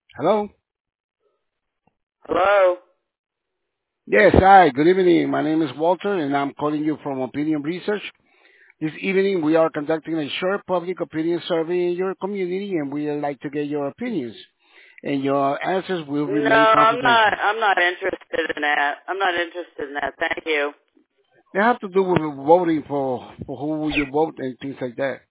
Hello? Hello? Yes, hi, good evening. My name is Walter and I'm calling you from Opinion Research. This evening we are conducting a short public opinion survey in your community and we would like to get your opinions. And your answers will No, remain I'm not. confidential. I'm not interested in that. I'm not interested in that. Thank you. They have to do with voting for who you vote and things like that.